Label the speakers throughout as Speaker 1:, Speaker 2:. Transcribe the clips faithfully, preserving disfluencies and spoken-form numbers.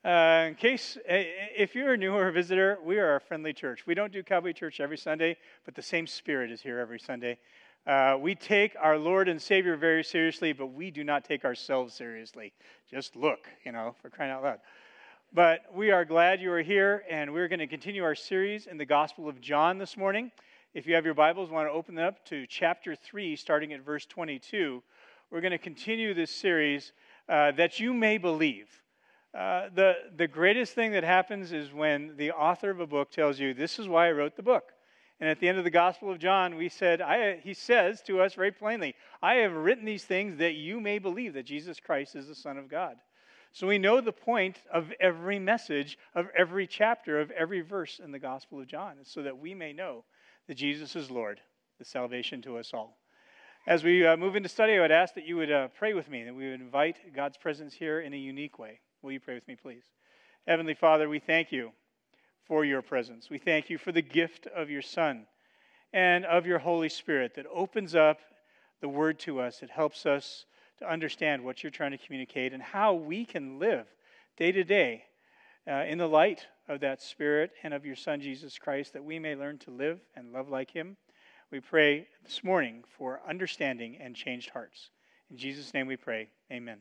Speaker 1: Uh, in case, if you're a new or a visitor, we are a friendly church. We don't do Cowboy Church every Sunday, but the same spirit is here every Sunday. Uh, we take our Lord and Savior very seriously, but we do not take ourselves seriously. Just look, you know, for crying out loud. But we are glad you are here, and we're going to continue our series in the Gospel of John this morning. If you have your Bibles, want to open them up to chapter three, starting at verse twenty-two. We're going to continue this series, uh, that you may believe. Uh, the, the greatest thing that happens is when the author of a book tells you, this is why I wrote the book. And at the end of the Gospel of John, we said, I, he says to us very plainly, I have written these things that you may believe that Jesus Christ is the Son of God. So we know the point of every message, of every chapter, of every verse in the Gospel of John, so that we may know that Jesus is Lord, the salvation to us all. As we uh, move into study, I would ask that you would uh, pray with me, that we would invite God's presence here in a unique way. Will you pray with me, please? Heavenly Father, we thank you for your presence. We thank you for the gift of your Son and of your Holy Spirit that opens up the Word to us. It helps us to understand what you're trying to communicate and how we can live day to day uh, in the light of that Spirit and of your Son, Jesus Christ, that we may learn to live and love like him. We pray this morning for understanding and changed hearts. In Jesus' name we pray, amen.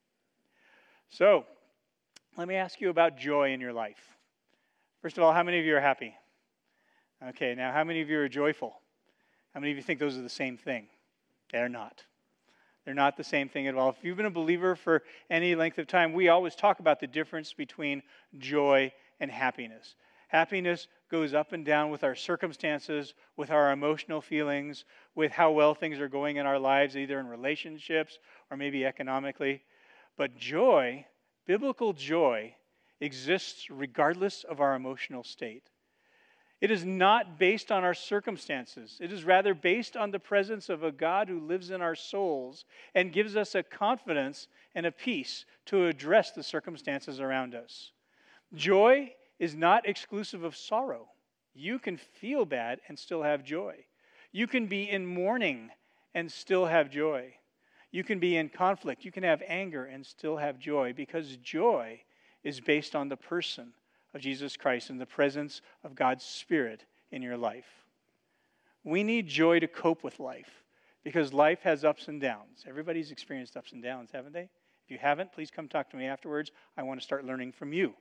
Speaker 1: So, let me ask you about joy in your life. First of all, how many of you are happy? Okay, now how many of you are joyful? How many of you think those are the same thing? They're not. They're not the same thing at all. If you've been a believer for any length of time, we always talk about the difference between joy and happiness. Happiness goes up and down with our circumstances, with our emotional feelings, with how well things are going in our lives, either in relationships or maybe economically. But joy, biblical joy, exists regardless of our emotional state. It is not based on our circumstances. It is rather based on the presence of a God who lives in our souls and gives us a confidence and a peace to address the circumstances around us. Joy is not exclusive of sorrow. You can feel bad and still have joy. You can be in mourning and still have joy. You can be in conflict. You can have anger and still have joy, because joy is based on the person of Jesus Christ and the presence of God's Spirit in your life. We need joy to cope with life, because life has ups and downs. Everybody's experienced ups and downs, haven't they? If you haven't, please come talk to me afterwards. I want to start learning from you.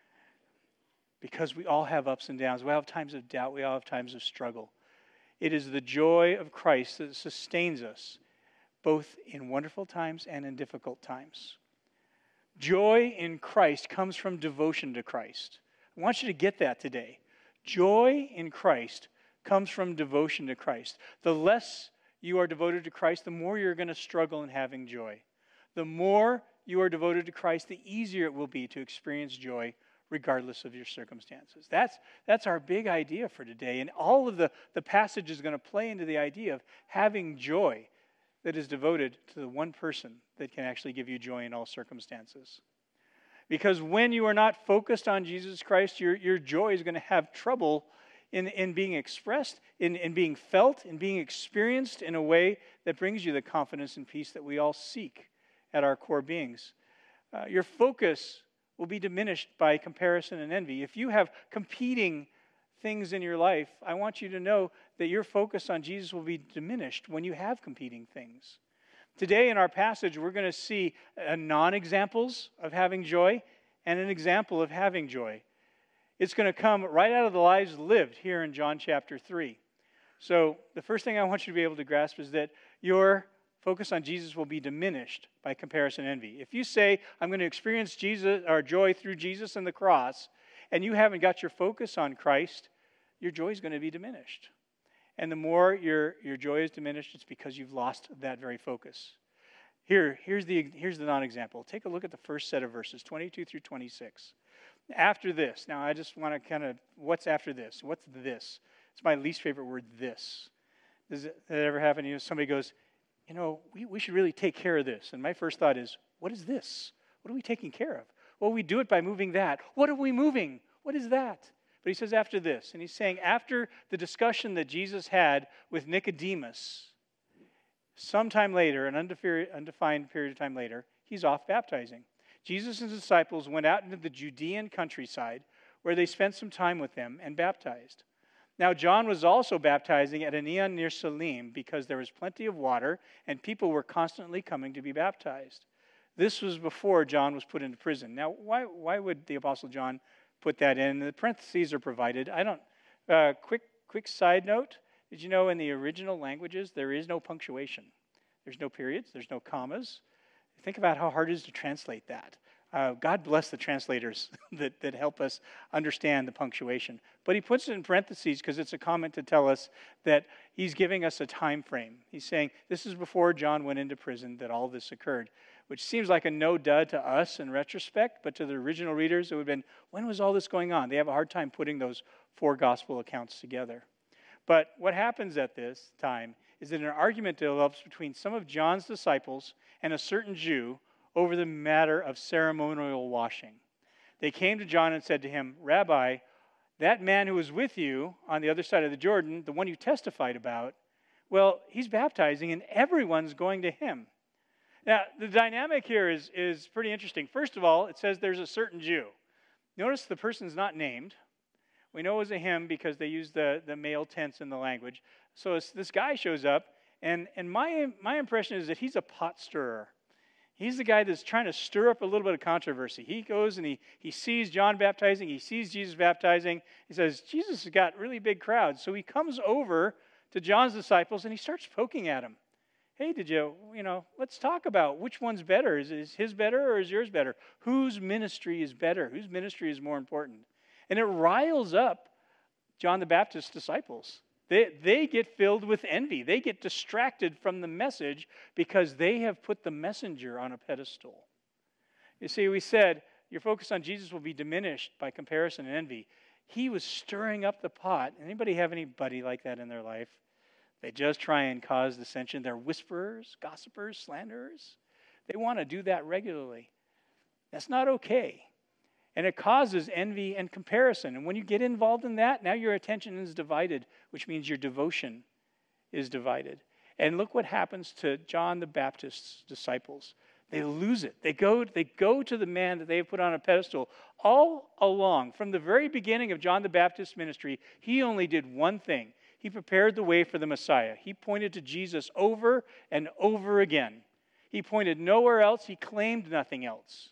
Speaker 1: Because we all have ups and downs. We all have times of doubt. We all have times of struggle. It is the joy of Christ that sustains us, both in wonderful times and in difficult times. Joy in Christ comes from devotion to Christ. I want you to get that today. Joy in Christ comes from devotion to Christ. The less you are devoted to Christ, the more you're going to struggle in having joy. The more you are devoted to Christ, the easier it will be to experience joy regardless of your circumstances. That's, that's our big idea for today. And all of the, the passage is going to play into the idea of having joy that is devoted to the one person that can actually give you joy in all circumstances. Because when you are not focused on Jesus Christ, your, your joy is going to have trouble in, in being expressed, in, in being felt, in being experienced in a way that brings you the confidence and peace that we all seek at our core beings. Uh, your focus will be diminished by comparison and envy. If you have competing things in your life, I want you to know that your focus on Jesus will be diminished when you have competing things. Today in our passage, we're going to see uh, non-examples of having joy and an example of having joy. It's going to come right out of the lives lived here in John chapter three. So the first thing I want you to be able to grasp is that your focus on Jesus will be diminished by comparison and envy. If you say, I'm going to experience Jesus or joy through Jesus and the cross, and you haven't got your focus on Christ, your joy is going to be diminished. And the more your, your joy is diminished, it's because you've lost that very focus. Here, here's the, here's the non-example. Take a look at the first set of verses, twenty-two through twenty-six. After this, now I just want to kind of, what's after this? What's this? It's my least favorite word, this. Does it, does it ever happen to you? Somebody goes, you know, we, we should really take care of this. And my first thought is, what is this? What are we taking care of? Well, we do it by moving that. What are we moving? What is that? But he says after this, and he's saying after the discussion that Jesus had with Nicodemus, sometime later, an undefined period of time later, he's off baptizing. Jesus and his disciples went out into the Judean countryside, where they spent some time with them and baptized. Now John was also baptizing at Aenon near Salim, because there was plenty of water, and people were constantly coming to be baptized. This was before John was put into prison. Now, why why would the Apostle John put that in? The parentheses are provided. I don't. Uh, quick quick side note: did you know in the original languages there is no punctuation? There's no periods. There's no commas. Think about how hard it is to translate that. Uh, God bless the translators that, that help us understand the punctuation. But he puts it in parentheses because it's a comment to tell us that he's giving us a time frame. He's saying this is before John went into prison that all this occurred, which seems like a no-duh to us in retrospect, but to the original readers it would have been, when was all this going on? They have a hard time putting those four gospel accounts together. But what happens at this time is that an argument develops between some of John's disciples and a certain Jew over the matter of ceremonial washing. They came to John and said to him, Rabbi, that man who was with you on the other side of the Jordan, the one you testified about, well, he's baptizing and everyone's going to him. Now, the dynamic here is, is pretty interesting. First of all, it says there's a certain Jew. Notice the person's not named. We know it was a him because they use the, the male tense in the language. So this guy shows up, and, and my, my impression is that he's a pot stirrer. He's the guy that's trying to stir up a little bit of controversy. He goes and he, he sees John baptizing. He sees Jesus baptizing. He says, Jesus has got really big crowds. So he comes over to John's disciples and he starts poking at him. Hey, did you, you know, let's talk about which one's better. Is, is his better or is yours better? Whose ministry is better? Whose ministry is more important? And it riles up John the Baptist's disciples. They, they get filled with envy. They get distracted from the message because they have put the messenger on a pedestal. You see, we said your focus on Jesus will be diminished by comparison and envy. He was stirring up the pot. Anybody have anybody like that in their life? They just try and cause dissension. They're whisperers, gossipers, slanderers. They want to do that regularly. That's not okay. And it causes envy and comparison. And when you get involved in that, now your attention is divided, which means your devotion is divided. And look what happens to John the Baptist's disciples. They lose it. They go, they go to the man that they have put on a pedestal. All along, from the very beginning of John the Baptist's ministry, he only did one thing. He prepared the way for the Messiah. He pointed to Jesus over and over again. He pointed nowhere else. He claimed nothing else.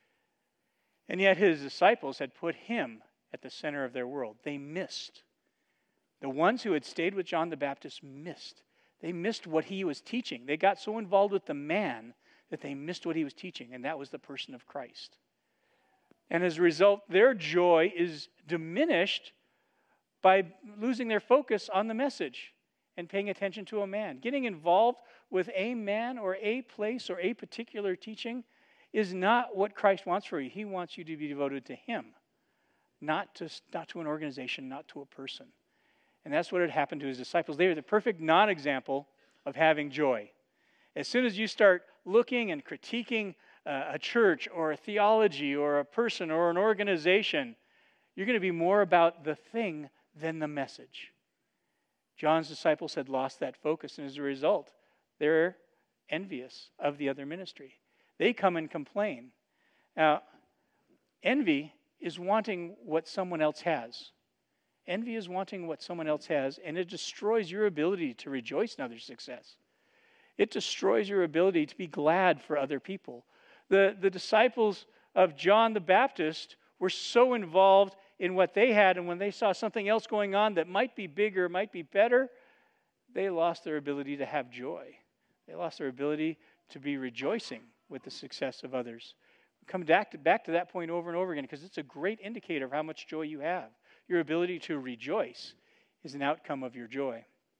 Speaker 1: And yet his disciples had put him at the center of their world. They missed. The ones who had stayed with John the Baptist missed. They missed what he was teaching. They got so involved with the man that they missed what he was teaching, and that was the person of Christ. And as a result, their joy is diminished by losing their focus on the message and paying attention to a man. Getting involved with a man or a place or a particular teaching is not what Christ wants for you. He wants you to be devoted to him, not to, not to an organization, not to a person. And that's what had happened to his disciples. They are the perfect non-example of having joy. As soon as you start looking and critiquing uh, a church or a theology or a person or an organization, you're going to be more about the thing than the message. John's disciples had lost that focus, and as a result, they're envious of the other ministry. They come and complain. Now, envy is wanting what someone else has. Envy is wanting what someone else has, and it destroys your ability to rejoice in others' success. It destroys your ability to be glad for other people. The, the disciples of John the Baptist were so involved in what they had, and when they saw something else going on that might be bigger, might be better, they lost their ability to have joy. They lost their ability to be rejoicing with the success of others. Come back to, back to that point over and over again because it's a great indicator of how much joy you have. Your ability to rejoice is an outcome of your joy.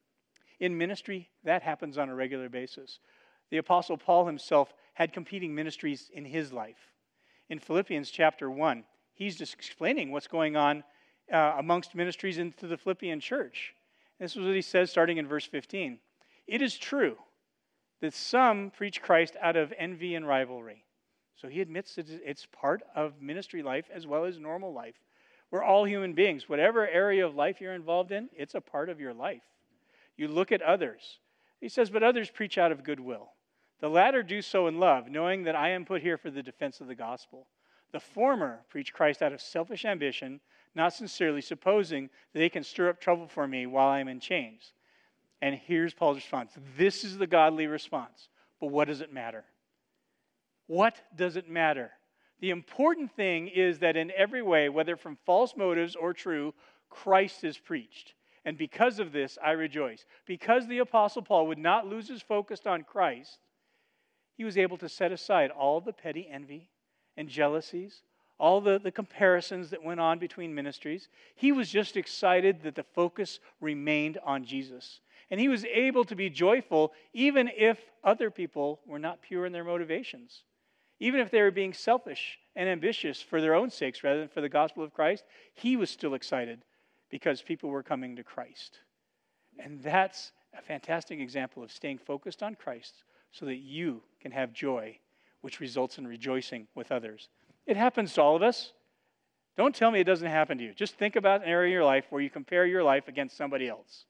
Speaker 1: In ministry, that happens on a regular basis. The Apostle Paul himself had competing ministries in his life. In Philippians chapter one, he's just explaining what's going on uh, amongst ministries into the Philippian church. This is what he says starting in verse fifteen. It is true that some preach Christ out of envy and rivalry. So he admits that it's part of ministry life as well as normal life. We're all human beings. Whatever area of life you're involved in, it's a part of your life. You look at others. He says, but others preach out of goodwill. The latter do so in love, knowing that I am put here for the defense of the gospel. The former preach Christ out of selfish ambition, not sincerely, supposing that they can stir up trouble for me while I am in chains. And here's Paul's response. This is the godly response. But what does it matter? What does it matter? The important thing is that in every way, whether from false motives or true, Christ is preached. And because of this, I rejoice. Because the Apostle Paul would not lose his focus on Christ, he was able to set aside all the petty envy and jealousies, all the, the comparisons that went on between ministries. He was just excited that the focus remained on Jesus. And he was able to be joyful even if other people were not pure in their motivations. Even if they were being selfish and ambitious for their own sakes rather than for the gospel of Christ, he was still excited because people were coming to Christ. And that's a fantastic example of staying focused on Christ so that you can have joy, which results in rejoicing with others. It happens to all of us. Don't tell me it doesn't happen to you. Just think about an area of your life where you compare your life against somebody else.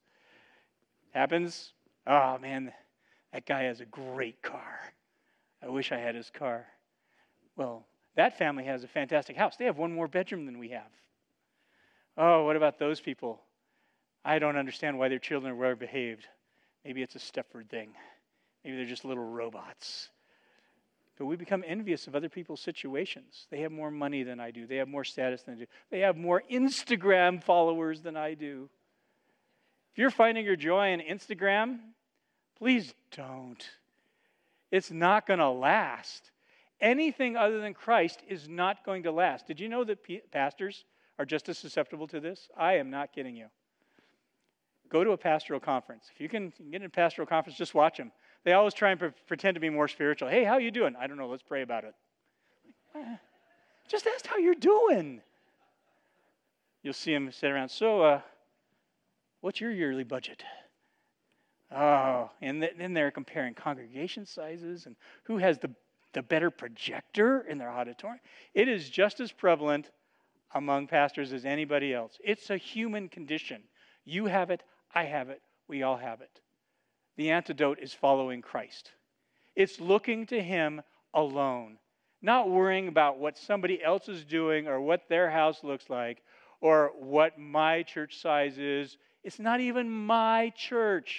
Speaker 1: Happens, oh man, that guy has a great car. I wish I had his car. Well, that family has a fantastic house. They have one more bedroom than we have. Oh, what about those people? I don't understand why their children are well behaved. Maybe it's a Stepford thing. Maybe they're just little robots. But we become envious of other people's situations. They have more money than I do. They have more status than I do. They have more Instagram followers than I do. If you're finding your joy in Instagram, please don't. It's not going to last. Anything other than Christ is not going to last. Did you know that p- pastors are just as susceptible to this? I am not kidding you. Go to a pastoral conference. If you can get in a pastoral conference, just watch them. They always try and pre- pretend to be more spiritual. Hey, how you doing? I don't know. Let's pray about it. Just ask how you're doing. You'll see them sit around. So, uh, what's your yearly budget? Oh, and then they're comparing congregation sizes and who has the, the better projector in their auditorium. It is just as prevalent among pastors as anybody else. It's a human condition. You have it, I have it, we all have it. The antidote is following Christ. It's looking to Him alone, not worrying about what somebody else is doing or what their house looks like or what my church size is. It's not even my church.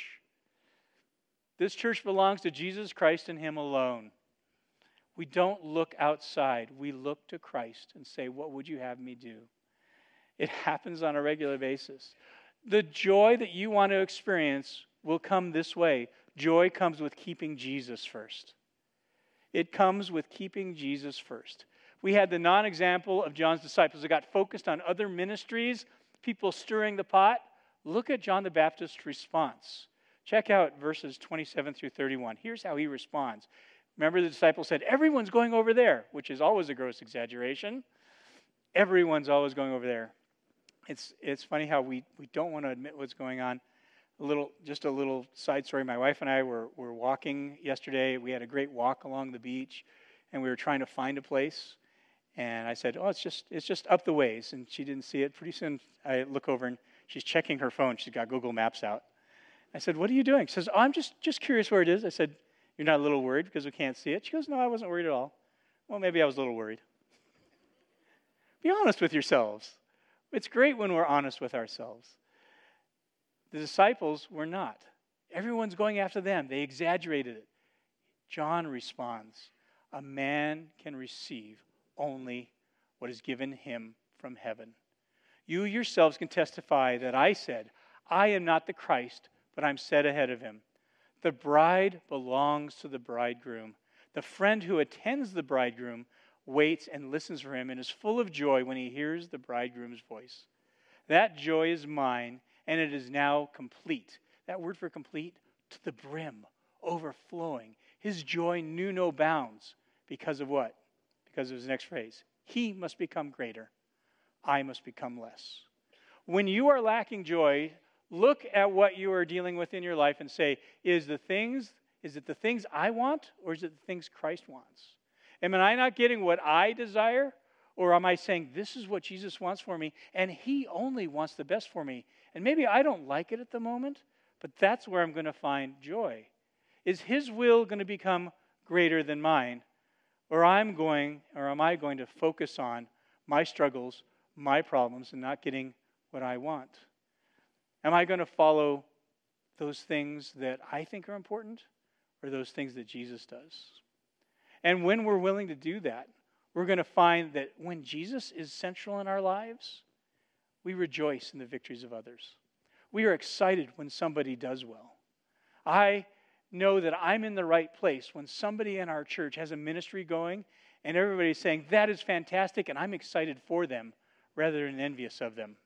Speaker 1: This church belongs to Jesus Christ and Him alone. We don't look outside. We look to Christ and say, what would you have me do? It happens on a regular basis. The joy that you want to experience will come this way. Joy comes with keeping Jesus first. It comes with keeping Jesus first. We had the non-example of John's disciples that got focused on other ministries, people stirring the pot. Look at John the Baptist's response. Check out verses twenty-seven through thirty-one. Here's how he responds. Remember, the disciples said, everyone's going over there, which is always a gross exaggeration. Everyone's always going over there. It's it's funny how we, we don't want to admit what's going on. A little, just a little side story. My wife and I were, were walking yesterday. We had a great walk along the beach, and we were trying to find a place. And I said, oh, it's just it's just up the ways. And she didn't see it. Pretty soon, I look over, and she's checking her phone. She's got Google Maps out. I said, what are you doing? She says, oh, I'm just, just curious where it is. I said, you're not a little worried because we can't see it? She goes, no, I wasn't worried at all. Well, maybe I was a little worried. Be honest with yourselves. It's great when we're honest with ourselves. The disciples were not. Everyone's going after them. They exaggerated it. John responds, a man can receive only what is given him from heaven. You yourselves can testify that I said, I am not the Christ, but I'm set ahead of him. The bride belongs to the bridegroom. The friend who attends the bridegroom waits and listens for him and is full of joy when he hears the bridegroom's voice. That joy is mine, and it is now complete. That word for complete, to the brim, overflowing. His joy knew no bounds because of what? Because of his next phrase. He must become greater. I must become less. When you are lacking joy, look at what you are dealing with in your life and say, is the things, is it the things I want, or is it the things Christ wants? Am I not getting what I desire? Or am I saying, this is what Jesus wants for me, and He only wants the best for me? And maybe I don't like it at the moment, but that's where I'm going to find joy. Is his will going to become greater than mine? Or I'm going, or am I going to focus on my struggles, my problems, and not getting what I want? Am I going to follow those things that I think are important, or those things that Jesus does? And when we're willing to do that, we're going to find that when Jesus is central in our lives, we rejoice in the victories of others. We are excited when somebody does well. I know that I'm in the right place when somebody in our church has a ministry going and everybody's saying, that is fantastic, and I'm excited for them rather than envious of them.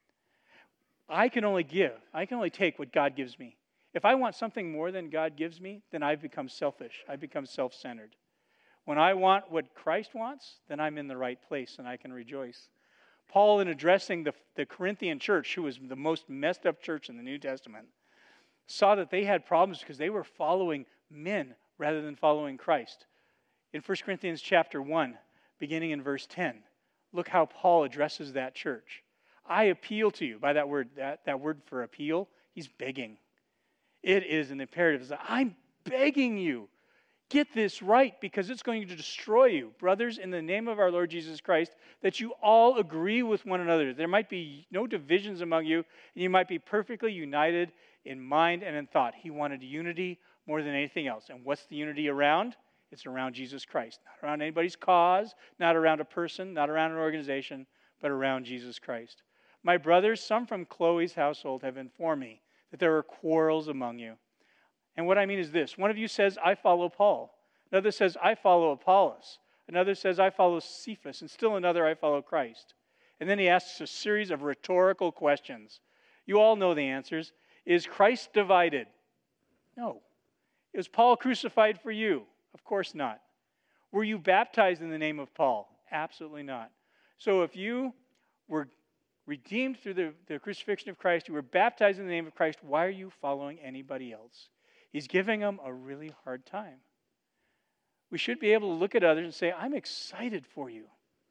Speaker 1: I can only give. I can only take what God gives me. If I want something more than God gives me, then I've become selfish. I've become self-centered. When I want what Christ wants, then I'm in the right place and I can rejoice. Paul, in addressing the, the Corinthian church, who was the most messed up church in the New Testament, saw that they had problems because they were following men rather than following Christ. In First Corinthians chapter one, beginning in verse ten, look how Paul addresses that church. I appeal to you. By that word, that, that word for appeal, he's begging. It is an imperative. It's like, I'm begging you. Get this right because it's going to destroy you. Brothers, in the name of our Lord Jesus Christ, that you all agree with one another. There might be no divisions among you, and you might be perfectly united in mind and in thought. He wanted unity more than anything else. And what's the unity around? It's around Jesus Christ. Not around anybody's cause, not around a person, not around an organization, but around Jesus Christ. My brothers, some from Chloe's household have informed me that there are quarrels among you. And what I mean is this. One of you says, I follow Paul. Another says, I follow Apollos. Another says, I follow Cephas. And still another, I follow Christ. And then he asks a series of rhetorical questions. You all know the answers. Is Christ divided? No. Is Paul crucified for you? Of course not. Were you baptized in the name of Paul? Absolutely not. So if you were redeemed through the, the crucifixion of Christ, you were baptized in the name of Christ, why are you following anybody else? He's giving them a really hard time. We should be able to look at others and say, I'm excited for you.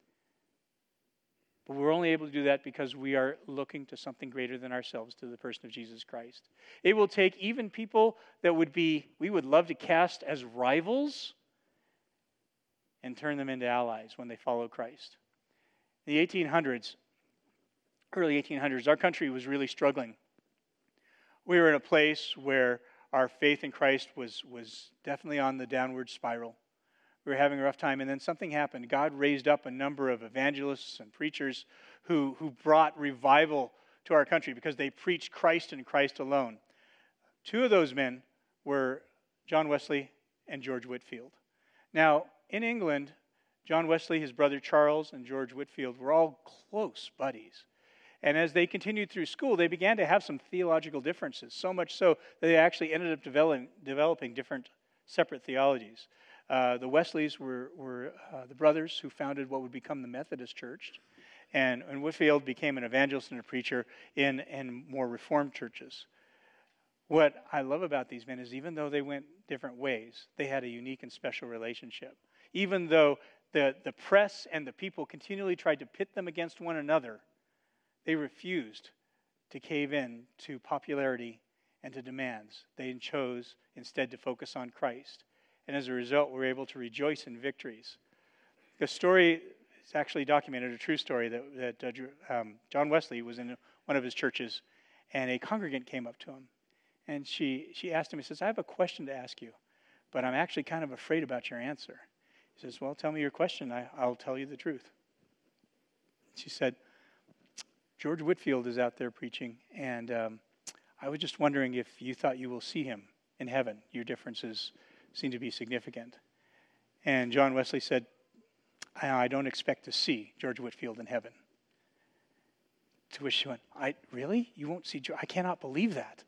Speaker 1: But we're only able to do that because we are looking to something greater than ourselves, to the person of Jesus Christ. It will take even people that would be, we would love to cast as rivals and turn them into allies when they follow Christ. In the eighteen hundreds, early eighteen hundreds, our country was really struggling. We were in a place where our faith in Christ was, was definitely on the downward spiral. We were having a rough time, and then something happened. God raised up a number of evangelists and preachers who, who brought revival to our country because they preached Christ and Christ alone. Two of those men were John Wesley and George Whitefield. Now, in England, John Wesley, his brother Charles, and George Whitefield were all close buddies. And as they continued through school, they began to have some theological differences, so much so that they actually ended up developing, developing different separate theologies. Uh, the Wesleys were, were uh, the brothers who founded what would become the Methodist Church, and, and Whitefield became an evangelist and a preacher in, in more Reformed churches. What I love about these men is even though they went different ways, they had a unique and special relationship. Even though the, the press and the people continually tried to pit them against one another, they refused to cave in to popularity and to demands. They chose instead to focus on Christ. And as a result, we're able to rejoice in victories. The story is actually documented, a true story, that, that uh, um, John Wesley was in one of his churches, and a congregant came up to him. And she, she asked him, he says, I have a question to ask you, but I'm actually kind of afraid about your answer. He says, well, tell me your question. I, I'll tell you the truth. She said, George Whitefield is out there preaching, and um, I was just wondering if you thought you will see him in heaven. Your differences seem to be significant. And John Wesley said, I, I don't expect to see George Whitefield in heaven. To which she went, I really? You won't see George? I cannot believe that.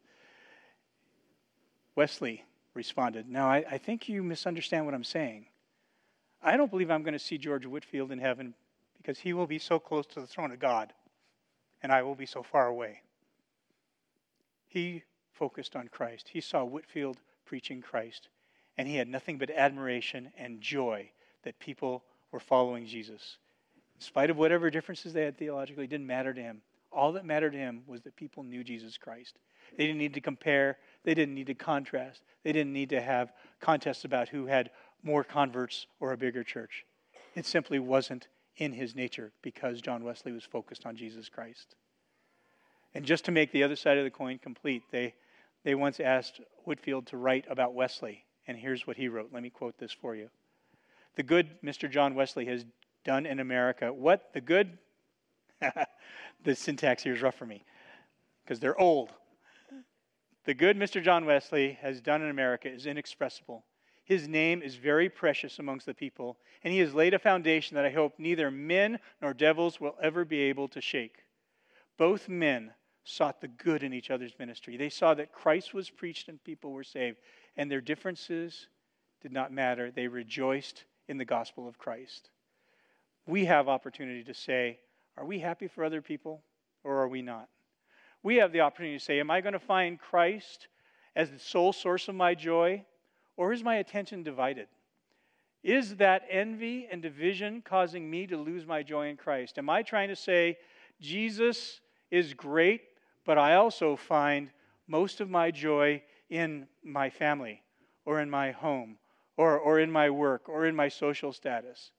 Speaker 1: Wesley responded, no, I, I think you misunderstand what I'm saying. I don't believe I'm going to see George Whitefield in heaven because he will be so close to the throne of God, and I will be so far away. He focused on Christ. He saw Whitefield preaching Christ, and he had nothing but admiration and joy that people were following Jesus. In spite of whatever differences they had theologically, it didn't matter to him. all that mattered to him was that people knew Jesus Christ. They didn't need to compare. They didn't need to contrast. They didn't need to have contests about who had more converts or a bigger church. It simply wasn't in his nature because John Wesley was focused on Jesus Christ. And just to make the other side of the coin complete, they, they once asked Whitefield to write about Wesley. And here's what he wrote. Let me quote this for you. The good Mister John Wesley has done in America. What? The good? The syntax here is rough for me because they're old. The good Mister John Wesley has done in America is inexpressible. His name is very precious amongst the people, and he has laid a foundation that I hope neither men nor devils will ever be able to shake. Both men sought the good in each other's ministry. They saw that Christ was preached and people were saved, and their differences did not matter. They rejoiced in the gospel of Christ. We have opportunity to say, are we happy for other people or are we not? We have the opportunity to say, am I going to find Christ as the sole source of my joy, or is my attention divided? Is that envy and division causing me to lose my joy in Christ? Am I trying to say, Jesus is great, but I also find most of my joy in my family, or in my home, or, or in my work, or in my social status?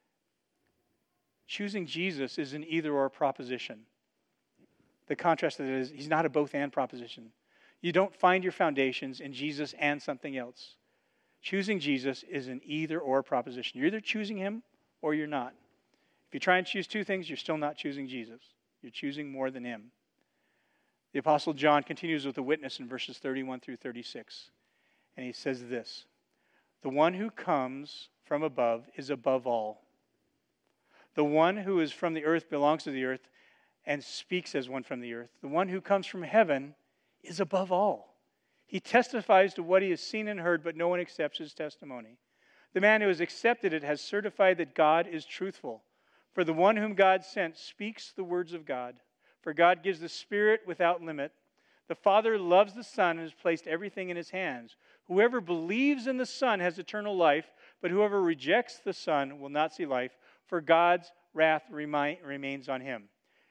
Speaker 1: Choosing Jesus is an either-or proposition. The contrast to that is he's not a both-and proposition. You don't find your foundations in Jesus and something else. Choosing Jesus is an either-or proposition. You're either choosing him or you're not. If you try and choose two things, you're still not choosing Jesus. You're choosing more than him. The Apostle John continues with a witness in verses thirty-one through thirty-six. And he says this, the one who comes from above is above all. The one who is from the earth belongs to the earth and speaks as one from the earth. The one who comes from heaven is above all. He testifies to what he has seen and heard, but no one accepts his testimony. The man who has accepted it has certified that God is truthful. For the one whom God sent speaks the words of God. For God gives the Spirit without limit. The Father loves the Son and has placed everything in his hands. Whoever believes in the Son has eternal life, but whoever rejects the Son will not see life, for God's wrath remi- remains on him.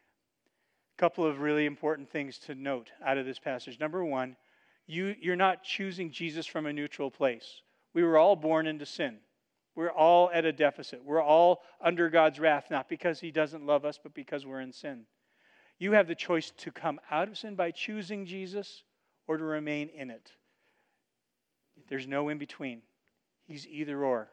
Speaker 1: A couple of really important things to note out of this passage. Number one, you, you're not choosing Jesus from a neutral place. We were all born into sin. We're all at a deficit. We're all under God's wrath, not because he doesn't love us, but because we're in sin. You have the choice to come out of sin by choosing Jesus or to remain in it. There's no in between. He's either or.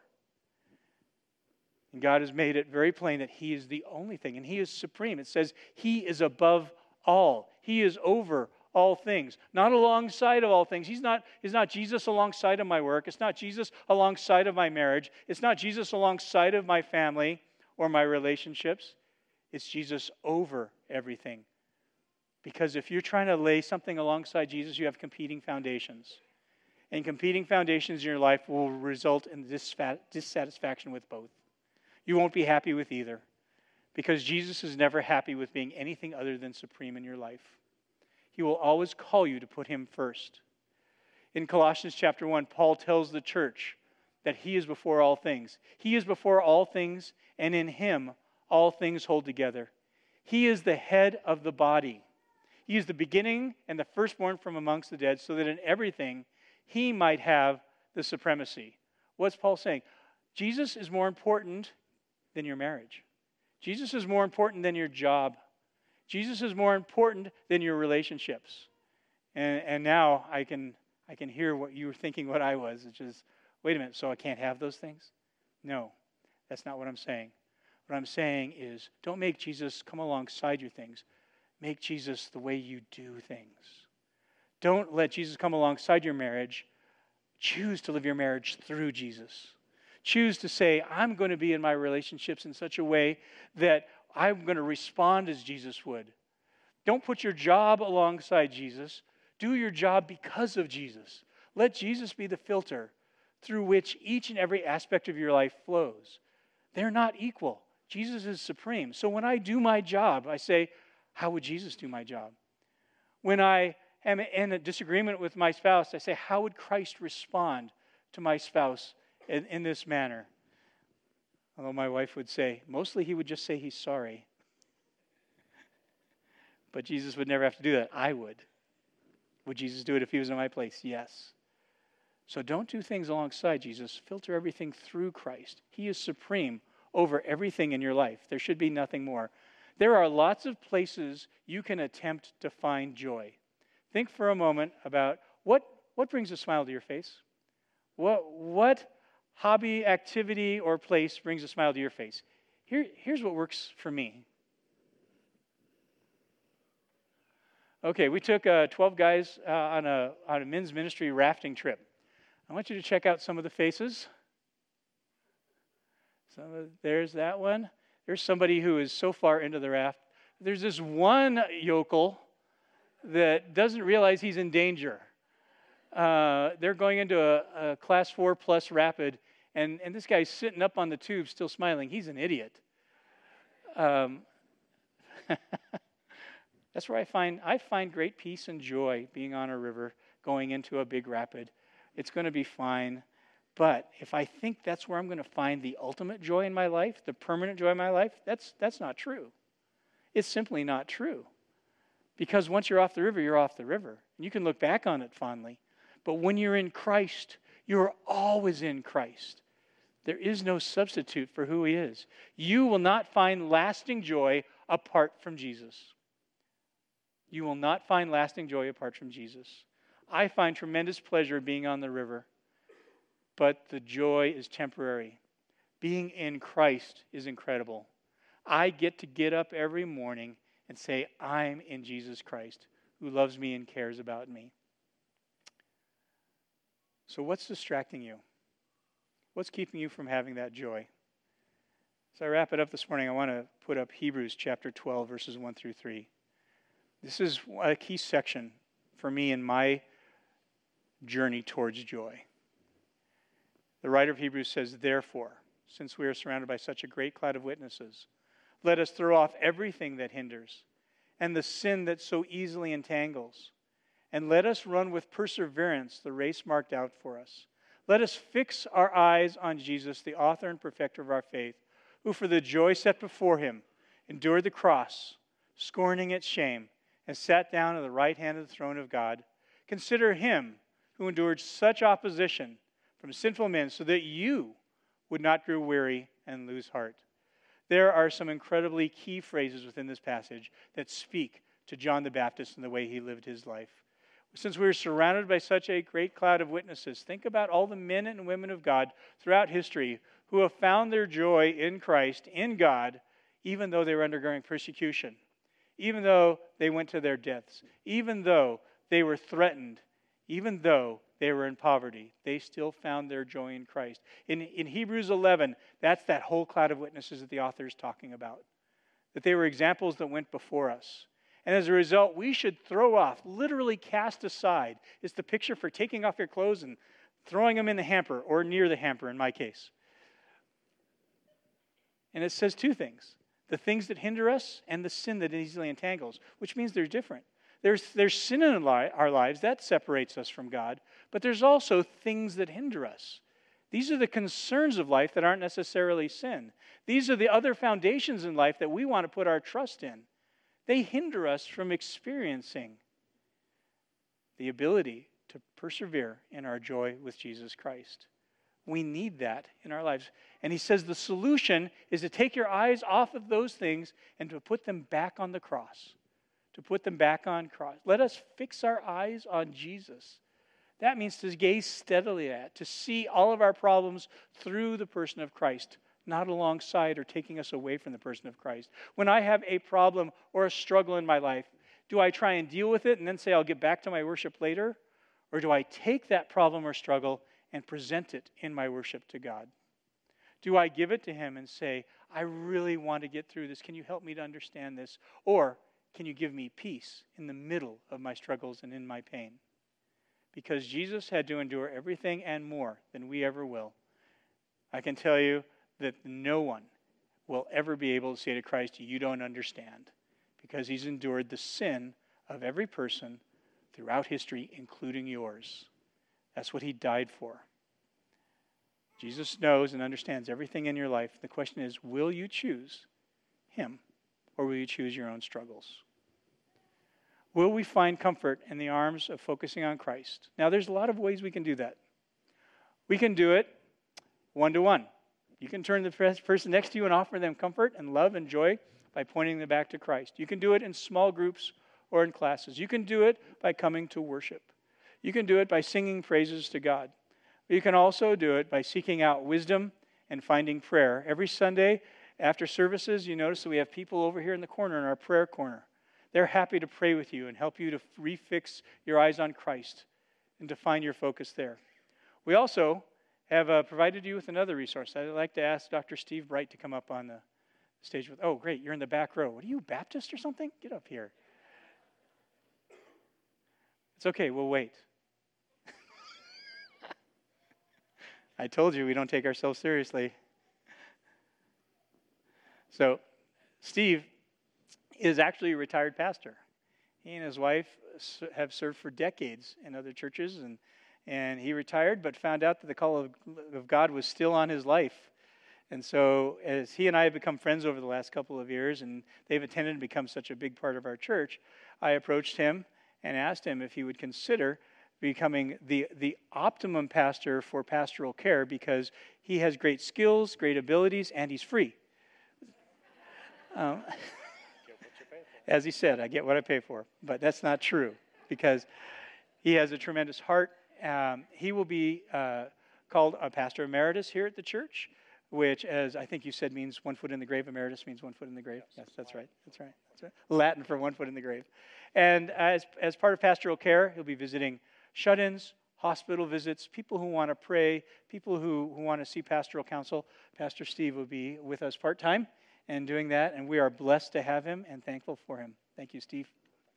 Speaker 1: And God has made it very plain that he is the only thing, and he is supreme. It says he is above all. He is over all things, not alongside of all things. He's not, it's not Jesus alongside of my work. It's not Jesus alongside of my marriage. It's not Jesus alongside of my family or my relationships. It's Jesus over everything. Because if you're trying to lay something alongside Jesus, you have competing foundations. And competing foundations in your life will result in dissatisfaction with both. You won't be happy with either. Because Jesus is never happy with being anything other than supreme in your life. He will always call you to put him first. In Colossians chapter one, Paul tells the church that he is before all things. He is before all things, and in him all things hold together. He is the head of the body. He is the beginning and the firstborn from amongst the dead, so that in everything he might have the supremacy. What's Paul saying? Jesus is more important than your marriage. Jesus is more important than your job. Jesus is more important than your relationships. And, and now I can, I can hear what you were thinking what I was, which is, wait a minute, so I can't have those things? No, that's not what I'm saying. What I'm saying is, don't make Jesus come alongside your things. Make Jesus the way you do things. Don't let Jesus come alongside your marriage. Choose to live your marriage through Jesus. Choose to say, I'm going to be in my relationships in such a way that I'm going to respond as Jesus would. Don't put your job alongside Jesus. Do your job because of Jesus. Let Jesus be the filter through which each and every aspect of your life flows. They're not equal. Jesus is supreme. So when I do my job, I say, how would Jesus do my job? When I am in a disagreement with my spouse, I say, how would Christ respond to my spouse in, in this manner? Although my wife would say, mostly he would just say he's sorry. But Jesus would never have to do that. I would. Would Jesus do it if he was in my place? Yes. So don't do things alongside Jesus. Filter everything through Christ. He is supreme over everything in your life. There should be nothing more. There are lots of places you can attempt to find joy. Think for a moment about what, what brings a smile to your face? What, what hobby, activity, or place brings a smile to your face? Here, here's what works for me. Okay, we took uh, twelve guys uh, on, a, on a men's ministry rafting trip. I want you to check out some of the faces. Some of, there's that one. There's somebody who is so far into the raft. There's this one yokel that doesn't realize he's in danger. Uh, they're going into a, a class four plus rapid, and, and this guy's sitting up on the tube still smiling. He's an idiot. Um, that's where I find I find great peace and joy being on a river, going into a big rapid. It's going to be fine. But if I think that's where I'm going to find the ultimate joy in my life, the permanent joy in my life, that's that's not true. It's simply not true. Because once you're off the river, you're off the river. You can look back on it fondly. But when you're in Christ, you're always in Christ. There is no substitute for who he is. You will not find lasting joy apart from Jesus. You will not find lasting joy apart from Jesus. I find tremendous pleasure being on the river, but the joy is temporary. Being in Christ is incredible. I get to get up every morning and say, I'm in Jesus Christ, who loves me and cares about me. So what's distracting you? What's keeping you from having that joy? As I wrap it up this morning, I want to put up Hebrews chapter twelve, verses one through three. This is a key section for me in my journey towards joy. The writer of Hebrews says, therefore, since we are surrounded by such a great cloud of witnesses, let us throw off everything that hinders and the sin that so easily entangles, and let us run with perseverance the race marked out for us. Let us fix our eyes on Jesus, the author and perfecter of our faith, who for the joy set before him endured the cross, scorning its shame, and sat down at the right hand of the throne of God. Consider him who endured such opposition from sinful men, so that you would not grow weary and lose heart. There are some incredibly key phrases within this passage that speak to John the Baptist and the way he lived his life. Since we are surrounded by such a great cloud of witnesses, think about all the men and women of God throughout history who have found their joy in Christ, in God, even though they were undergoing persecution, even though they went to their deaths, even though they were threatened, even though they were in poverty. They still found their joy in Christ. In, in Hebrews eleven, that's that whole cloud of witnesses that the author is talking about. That they were examples that went before us. And as a result, we should throw off, literally cast aside. It's the picture for taking off your clothes and throwing them in the hamper, or near the hamper in my case. And it says two things. The things that hinder us and the sin that easily entangles, which means they're different. There's, there's sin in our lives, that separates us from God, but there's also things that hinder us. These are the concerns of life that aren't necessarily sin. These are the other foundations in life that we want to put our trust in. They hinder us from experiencing the ability to persevere in our joy with Jesus Christ. We need that in our lives. And he says the solution is to take your eyes off of those things and to put them back on the cross. To put them back on cross. Let us fix our eyes on Jesus. That means to gaze steadily at, to see all of our problems through the person of Christ, not alongside or taking us away from the person of Christ. When I have a problem or a struggle in my life, do I try and deal with it and then say I'll get back to my worship later? Or do I take that problem or struggle and present it in my worship to God? Do I give it to him and say, I really want to get through this. Can you help me to understand this? Or can you give me peace in the middle of my struggles and in my pain? Because Jesus had to endure everything and more than we ever will. I can tell you that no one will ever be able to say to Christ, you don't understand. Because he's endured the sin of every person throughout history, including yours. That's what he died for. Jesus knows and understands everything in your life. The question is, will you choose him or will you choose your own struggles? Will we find comfort in the arms of focusing on Christ? Now, there's a lot of ways we can do that. We can do it one-to-one. You can turn the person next to you and offer them comfort and love and joy by pointing them back to Christ. You can do it in small groups or in classes. You can do it by coming to worship. You can do it by singing praises to God. You can also do it by seeking out wisdom and finding prayer. Every Sunday after services, you notice that we have people over here in the corner in our prayer corner. They're happy to pray with you and help you to refix your eyes on Christ and to find your focus there. We also have uh, provided you with another resource. I'd like to ask Doctor Steve Bright to come up on the stage with, oh, great, you're in the back row. What are you, Baptist or something? Get up here. It's okay, we'll wait. I told you we don't take ourselves seriously. So, Steve is actually a retired pastor. He and his wife have served for decades in other churches, and, and he retired, but found out that the call of, of God was still on his life. And so, as he and I have become friends over the last couple of years, and they've attended and become such a big part of our church, I approached him and asked him if he would consider becoming the, the optimum pastor for pastoral care, because he has great skills, great abilities, and he's free. Um, as he said, I get what I pay for, but that's not true, because he has a tremendous heart. Um, he will be uh, called a pastor emeritus here at the church, which, as I think you said, means one foot in the grave. Emeritus means one foot in the grave. Yes, that's right. That's right. That's right. Latin for one foot in the grave. And as as part of pastoral care, he'll be visiting shut-ins, hospital visits, people who want to pray, people who, who want to see pastoral counsel. Pastor Steve will be with us part-time and doing that, and we are blessed to have him and thankful for him. Thank you, Steve.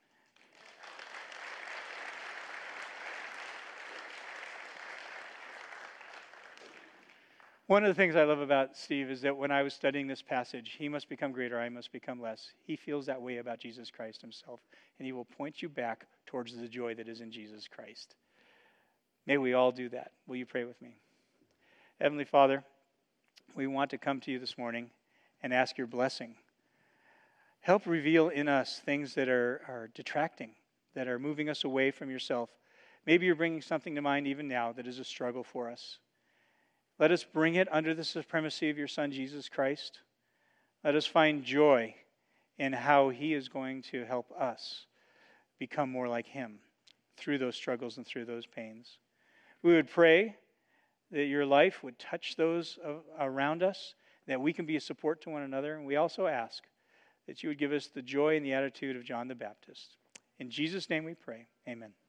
Speaker 1: One of the things I love about Steve is that when I was studying this passage, he must become greater, I must become less. He feels that way about Jesus Christ himself, and he will point you back towards the joy that is in Jesus Christ. May we all do that. Will you pray with me? Heavenly Father, we want to come to you this morning and ask your blessing. Help reveal in us things that are, are detracting, that are moving us away from yourself. Maybe you're bringing something to mind even now that is a struggle for us. Let us bring it under the supremacy of your Son, Jesus Christ. Let us find joy in how he is going to help us become more like him through those struggles and through those pains. We would pray that your life would touch those around us, that we can be a support to one another. And we also ask that you would give us the joy and the attitude of John the Baptist. In Jesus' name we pray. Amen.